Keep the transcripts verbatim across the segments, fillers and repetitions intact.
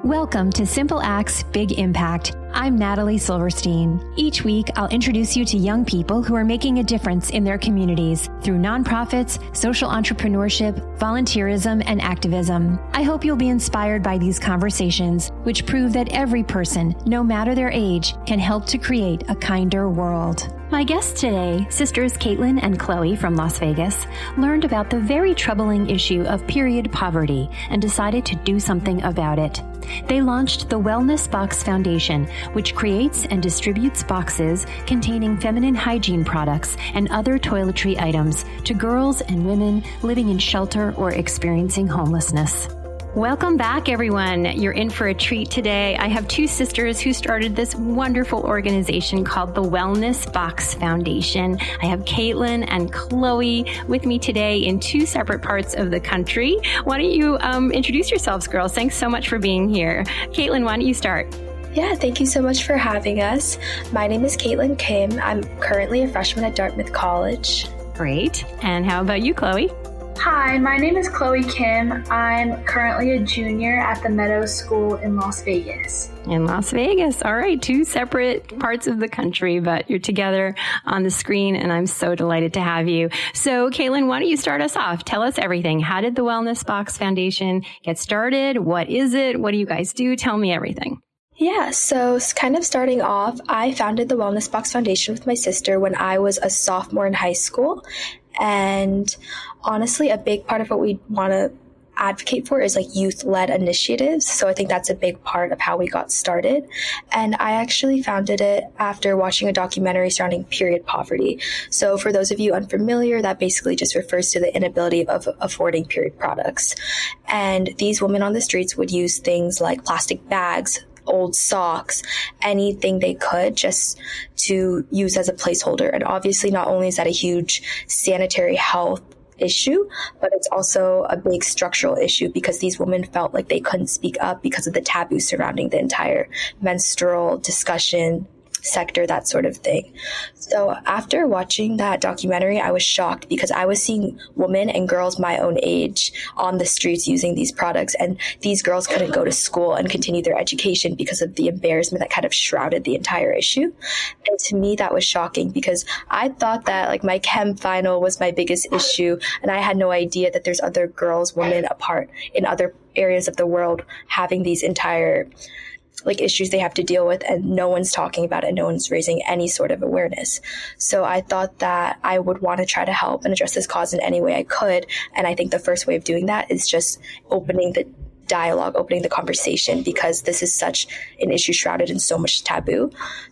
Welcome to Simple Acts, Big Impact. I'm Natalie Silverstein. Each week, I'll introduce you to young people who are making a difference in their communities through nonprofits, social entrepreneurship, volunteerism, and activism. I hope you'll be inspired by these conversations, which prove that every person, no matter their age, can help to create a kinder world. My guests today, sisters Caitlin and Chloe from Las Vegas, learned about the very troubling issue of period poverty and decided to do something about it. They launched the Wellness Box Foundation, which creates and distributes boxes containing feminine hygiene products and other toiletry items to girls and women living in shelter or experiencing homelessness. Welcome back, everyone. You're in for a treat today. I have two sisters who started this wonderful organization called the Wellness Box Foundation. I have Caitlin and Chloe with me today in two separate parts of the country. Why don't you um, introduce yourselves, girls? Thanks so much for being here. Caitlin, why don't you start? Yeah, thank you so much for having us. My name is Caitlin Kim. I'm currently a freshman at Dartmouth College. Great. And how about you, Chloe? Hi, my name is Chloe Kim. I'm currently a junior at the Meadows School in Las Vegas. In Las Vegas. All right. Two separate parts of the country, but you're together on the screen, and I'm so delighted to have you. So, Caitlin, why don't you start us off? Tell us everything. How did the Wellness Box Foundation get started? What is it? What do you guys do? Tell me everything. Yeah, so kind of starting off, I founded the Wellness Box Foundation with my sister when I was a sophomore in high school. And honestly, a big part of what we want to advocate for is like youth-led initiatives. So I think that's a big part of how we got started. And I actually founded it after watching a documentary surrounding period poverty. So for those of you unfamiliar, that basically just refers to the inability of affording period products. And these women on the streets would use things like plastic bags, old socks, anything they could just to use as a placeholder. And obviously, not only is that a huge sanitary health issue, but it's also a big structural issue because these women felt like they couldn't speak up because of the taboo surrounding the entire menstrual discussion sector, that sort of thing. So after watching that documentary, I was shocked because I was seeing women and girls my own age on the streets using these products, and these girls couldn't go to school and continue their education because of the embarrassment that kind of shrouded the entire issue. And to me, that was shocking because I thought that like my chem final was my biggest issue, and I had no idea that there's other girls, women apart in other areas of the world having these entire like issues they have to deal with, and no one's talking about it. No one's raising any sort of awareness. So I thought that I would want to try to help and address this cause in any way I could. And I think the first way of doing that is just opening the dialogue, opening the conversation, because this is such an issue shrouded in so much taboo.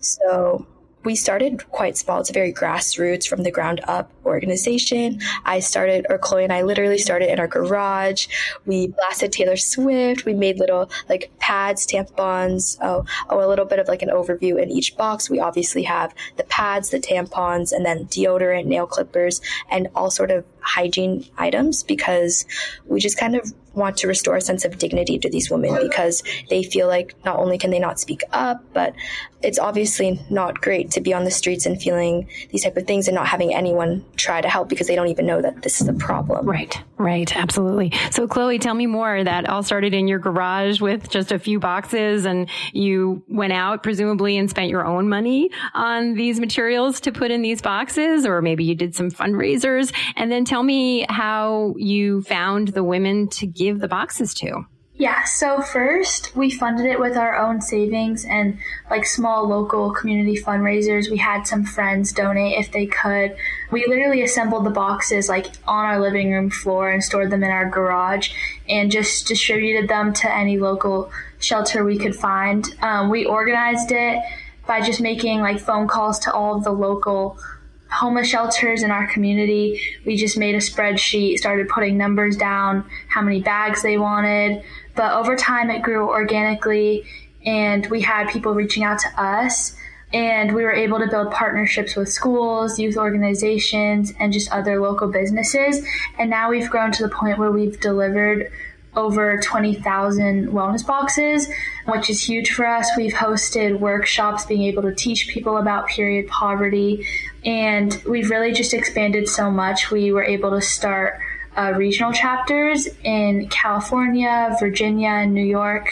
So we started quite small. It's a very grassroots, from the ground up organization. I started, or Chloe and I literally started in our garage. We blasted Taylor Swift. We made little like pads, tampons, oh, oh, a little bit of like an overview in each box. We obviously have the pads, the tampons, and then deodorant, nail clippers, and all sort of hygiene items, because we just kind of want to restore a sense of dignity to these women, because they feel like not only can they not speak up, but it's obviously not great to be on the streets and feeling these type of things and not having anyone try to help because they don't even know that this is a problem. Right, right, absolutely. So Chloe, tell me more. That all started in your garage with just a few boxes, and you went out presumably and spent your own money on these materials to put in these boxes, or maybe you did some fundraisers. And then tell me how you found the women to give the boxes to. Yeah, so first we funded it with our own savings and like small local community fundraisers. We had some friends donate if they could. We literally assembled the boxes like on our living room floor and stored them in our garage and just distributed them to any local shelter we could find. Um, we organized it by just making like phone calls to all of the local homeless shelters in our community. We just made a spreadsheet, started putting numbers down, how many bags they wanted. But over time, it grew organically, and we had people reaching out to us, and we were able to build partnerships with schools, youth organizations, and just other local businesses. And now we've grown to the point where we've delivered over twenty thousand wellness boxes, which is huge for us. We've hosted workshops being able to teach people about period poverty, and we've really just expanded so much. We were able to start uh, regional chapters in California, Virginia, and New York,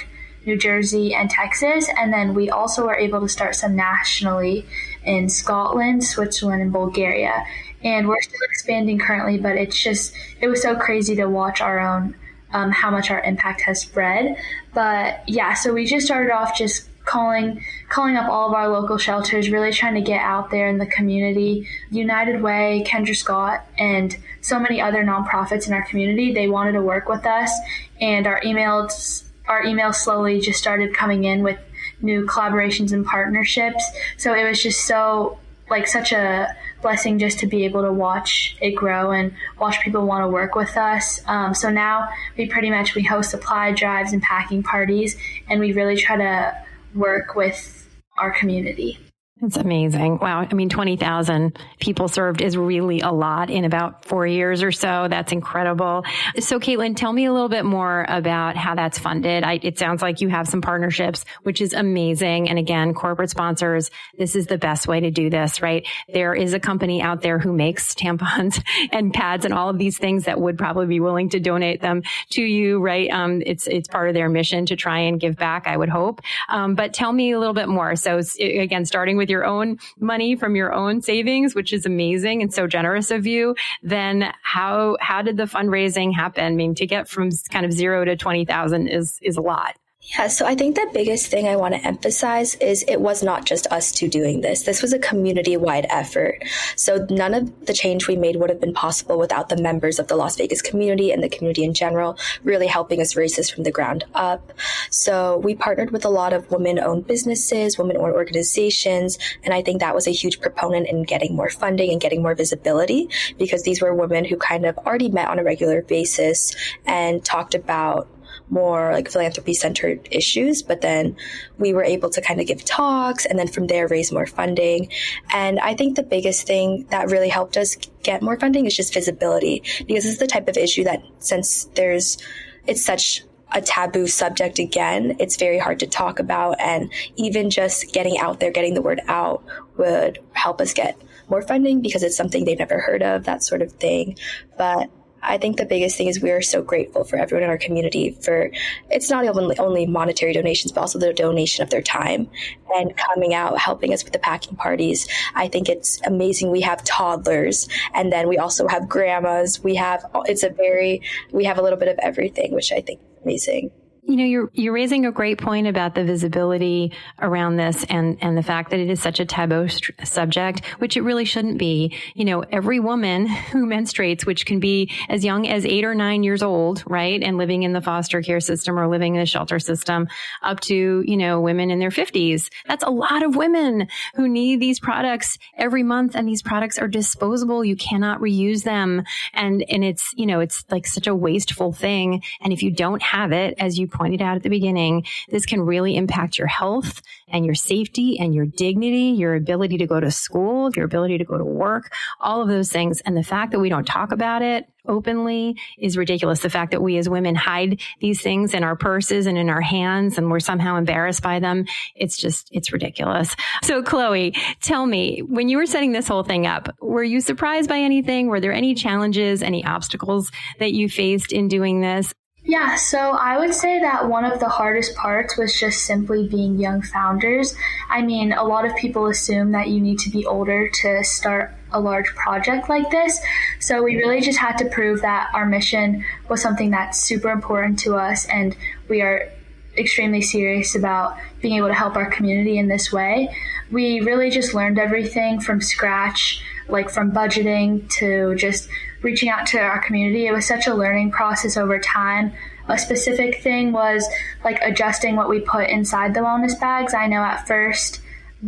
New Jersey, and Texas. And then we also were able to start some nationally in Scotland, Switzerland, and Bulgaria. And we're still expanding currently, but it's just, it was so crazy to watch our own, um, how much our impact has spread. But yeah, so we just started off just calling calling up all of our local shelters, really trying to get out there in the community. United Way, Kendra Scott, and so many other nonprofits in our community, they wanted to work with us, and our emails our emails slowly just started coming in with new collaborations and partnerships. So it was just so like such a blessing just to be able to watch it grow and watch people want to work with us. Um, so now we pretty much we host supply drives and packing parties, and we really try to work with our community. That's amazing. Wow. I mean, twenty thousand people served is really a lot in about four years or so. That's incredible. So Caitlin, tell me a little bit more about how that's funded. I, it sounds like you have some partnerships, which is amazing. And again, corporate sponsors, this is the best way to do this, right? There is a company out there who makes tampons and pads and all of these things that would probably be willing to donate them to you, right? Um, it's, it's part of their mission to try and give back, I would hope. Um, but tell me a little bit more. So again, starting with your own money from your own savings, which is amazing and so generous of you, then how how did the fundraising happen? I mean, to get from kind of zero to twenty thousand is is a lot. Yeah, so I think the biggest thing I want to emphasize is it was not just us two doing this. This was a community-wide effort. So none of the change we made would have been possible without the members of the Las Vegas community and the community in general really helping us raise this from the ground up. So we partnered with a lot of women-owned businesses, women-owned organizations, and I think that was a huge proponent in getting more funding and getting more visibility, because these were women who kind of already met on a regular basis and talked about more like philanthropy centered issues, but then we were able to kind of give talks and then from there raise more funding. And I think the biggest thing that really helped us get more funding is just visibility, because this is the type of issue that since there's, it's such a taboo subject again, it's very hard to talk about, and even just getting out there, getting the word out would help us get more funding because it's something they've never heard of, that sort of thing. But I think the biggest thing is we are so grateful for everyone in our community for, it's not only, only monetary donations, but also the donation of their time and coming out, helping us with the packing parties. I think it's amazing. We have toddlers, and then we also have grandmas. We have, it's a very, we have a little bit of everything, which I think is amazing. You know, you're, you're raising a great point about the visibility around this and, and the fact that it is such a taboo st- subject, which it really shouldn't be. You know, every woman who menstruates, which can be as young as eight or nine years old, right? And living in the foster care system or living in the shelter system up to, you know, women in their fifties. That's a lot of women who need these products every month. And these products are disposable. You cannot reuse them. And, and it's, you know, it's like such a wasteful thing. And if you don't have it, as you pointed out at the beginning, this can really impact your health and your safety and your dignity, your ability to go to school, your ability to go to work, all of those things. And the fact that we don't talk about it openly is ridiculous. The fact that we as women hide these things in our purses and in our hands and we're somehow embarrassed by them, it's just, it's ridiculous. So Chloe, tell me, when you were setting this whole thing up, were you surprised by anything? Were there any challenges, any obstacles that you faced in doing this? Yeah, so I would say that one of the hardest parts was just simply being young founders. I mean, a lot of people assume that you need to be older to start a large project like this. So we really just had to prove that our mission was something that's super important to us, and we are extremely serious about being able to help our community in this way. We really just learned everything from scratch, like from budgeting to just reaching out to our community. It was such a learning process over time. A specific thing was like adjusting what we put inside the wellness bags. I know at first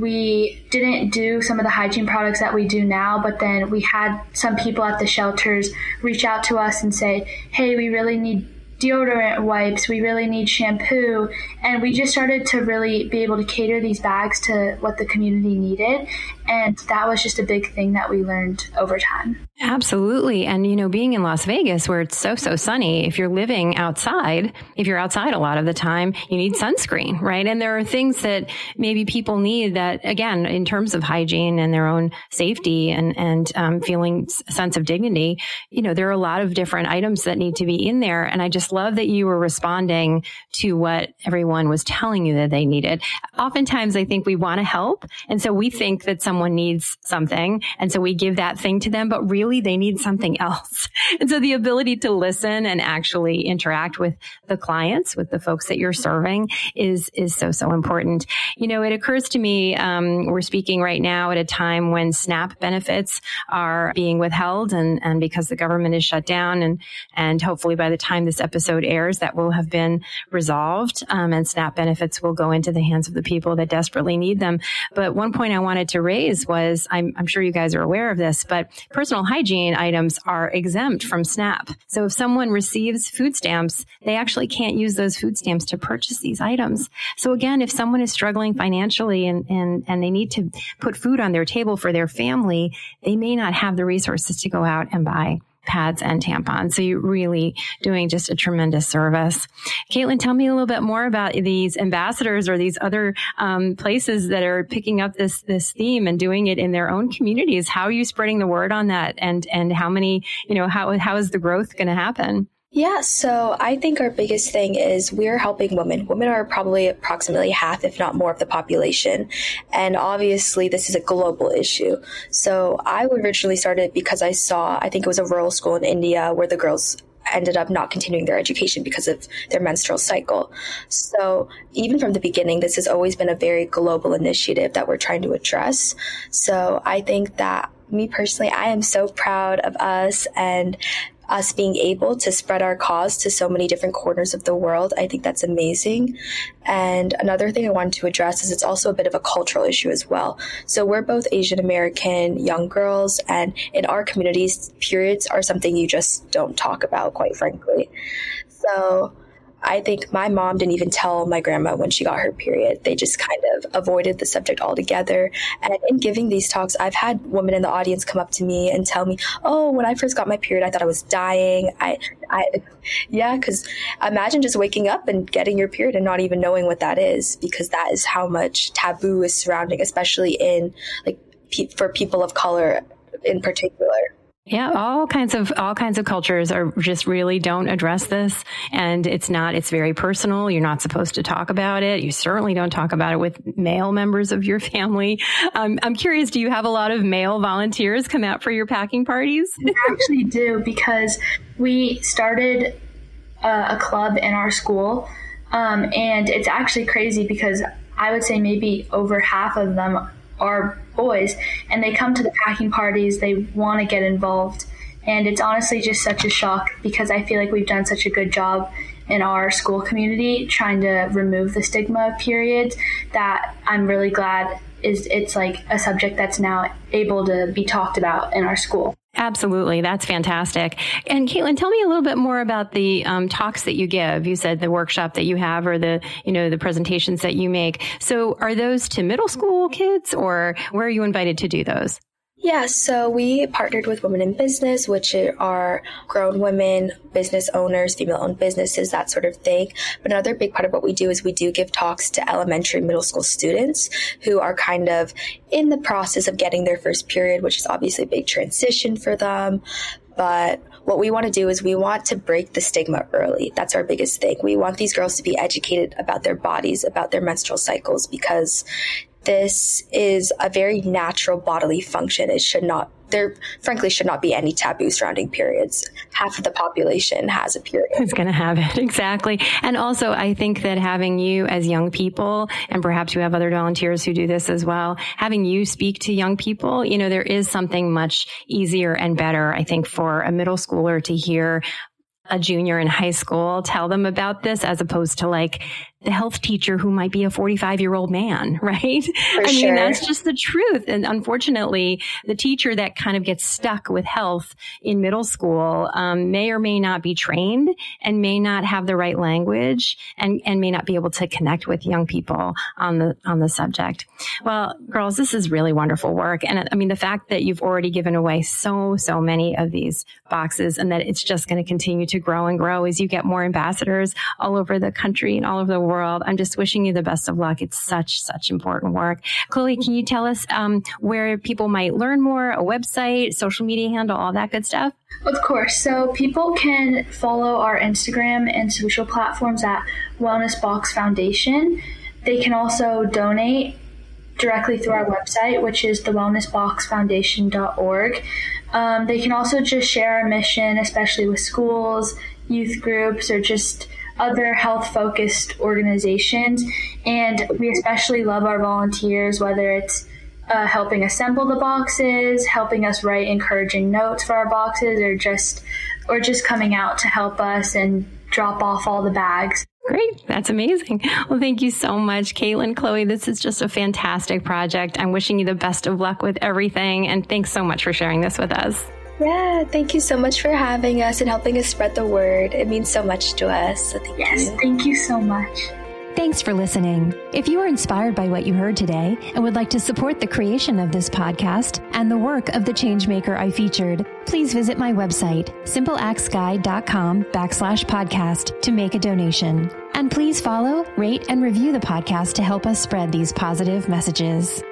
we didn't do some of the hygiene products that we do now, but then we had some people at the shelters reach out to us and say, hey, we really need deodorant wipes, we really need shampoo. And we just started to really be able to cater these bags to what the community needed. And that was just a big thing that we learned over time. Absolutely. And, you know, being in Las Vegas where it's so, so sunny, if you're living outside, if you're outside a lot of the time, you need sunscreen, right? And there are things that maybe people need that, again, in terms of hygiene and their own safety and, and um, feeling a sense of dignity, you know, there are a lot of different items that need to be in there. And I just love that you were responding to what everyone was telling you that they needed. Oftentimes, I think we want to help. And so we think that someone needs something. And so we give that thing to them, but really they need something else. And so the ability to listen and actually interact with the clients, with the folks that you're serving is, is so, so important. You know, it occurs to me, um, we're speaking right now at a time when SNAP benefits are being withheld and, and because the government is shut down and, and hopefully by the time this episode airs, that will have been resolved. Um, and SNAP benefits will go into the hands of the people that desperately need them. But one point I wanted to raise was, I'm, I'm sure you guys are aware of this, but personal hygiene items are exempt from SNAP. So if someone receives food stamps, they actually can't use those food stamps to purchase these items. So again, if someone is struggling financially and, and, and they need to put food on their table for their family, they may not have the resources to go out and buy pads and tampons. So you're really doing just a tremendous service. Caitlin, tell me a little bit more about these ambassadors or these other um, places that are picking up this this theme and doing it in their own communities. How are you spreading the word on that? And and how many, you know, how how is the growth going to happen? Yeah, so I think our biggest thing is we're helping women. Women are probably approximately half, if not more, of the population. And obviously, this is a global issue. So I originally started because I saw, I think it was a rural school in India where the girls ended up not continuing their education because of their menstrual cycle. So even from the beginning, this has always been a very global initiative that we're trying to address. So I think that me personally, I am so proud of us and us being able to spread our cause to so many different corners of the world. I think that's amazing. And another thing I wanted to address is it's also a bit of a cultural issue as well. So we're both Asian American young girls, and in our communities, periods are something you just don't talk about, quite frankly. So I think my mom didn't even tell my grandma when she got her period. They just kind of avoided the subject altogether. And in giving these talks, I've had women in the audience come up to me and tell me, oh, when I first got my period, I thought I was dying. I, I, yeah, because imagine just waking up and getting your period and not even knowing what that is, because that is how much taboo is surrounding, especially in like pe- for people of color in particular. Yeah, all kinds of all kinds of cultures are just really don't address this. And it's not, it's very personal. You're not supposed to talk about it. You certainly don't talk about it with male members of your family. Um, I'm curious, do you have a lot of male volunteers come out for your packing parties? We actually do, because we started a, a club in our school. Um, and it's actually crazy because I would say maybe over half of them are boys, and they come to the packing parties. They want to get involved, and it's honestly just such a shock because I feel like we've done such a good job in our school community trying to remove the stigma of periods that I'm really glad is it's like a subject that's now able to be talked about in our school. Absolutely. That's fantastic. And Caitlin, tell me a little bit more about the um, talks that you give. You said the workshop that you have or the, you know, the presentations that you make. So are those to middle school kids, or where are you invited to do those? Yeah, so we partnered with Women in Business, which are grown women, business owners, female-owned businesses, that sort of thing. But another big part of what we do is we do give talks to elementary and middle school students who are kind of in the process of getting their first period, which is obviously a big transition for them. But what we want to do is we want to break the stigma early. That's our biggest thing. We want these girls to be educated about their bodies, about their menstrual cycles, because this is a very natural bodily function. It should not, there frankly should not be any taboo surrounding periods. Half of the population has a period. Who's going to have it? Exactly. And also, I think that having you as young people, and perhaps you have other volunteers who do this as well, having you speak to young people, you know, there is something much easier and better, I think, for a middle schooler to hear a junior in high school tell them about this, as opposed to like the health teacher who might be a forty-five year old man, right? For I sure. mean, that's just the truth. And unfortunately, the teacher that kind of gets stuck with health in middle school um, may or may not be trained and may not have the right language and, and may not be able to connect with young people on the, on the subject. Well, girls, this is really wonderful work. And I mean, the fact that you've already given away so, so many of these boxes and that it's just going to continue to grow and grow as you get more ambassadors all over the country and all over the world. I'm just wishing you the best of luck. It's such, such important work. Chloe, can you tell us um, where people might learn more, a website, social media handle, all that good stuff? Of course. So people can follow our Instagram and social platforms at Wellness Box Foundation. They can also donate directly through our website, which is the wellness box foundation dot org. Um, they can also just share our mission, especially with schools, youth groups, or just other health-focused organizations. And we especially love our volunteers, whether it's uh, helping assemble the boxes, helping us write encouraging notes for our boxes, or just or just coming out to help us and drop off all the bags. Great. That's amazing. Well, thank you so much, Caitlin, Chloe. This is just a fantastic project. I'm wishing you the best of luck with everything. And thanks so much for sharing this with us. Yeah, thank you so much for having us and helping us spread the word. It means so much to us. So thank yes, you. Thank you so much. Thanks for listening. If you were inspired by what you heard today and would like to support the creation of this podcast and the work of the changemaker I featured, please visit my website, simpleactsguide.com backslash podcast to make a donation. And please follow, rate, and review the podcast to help us spread these positive messages.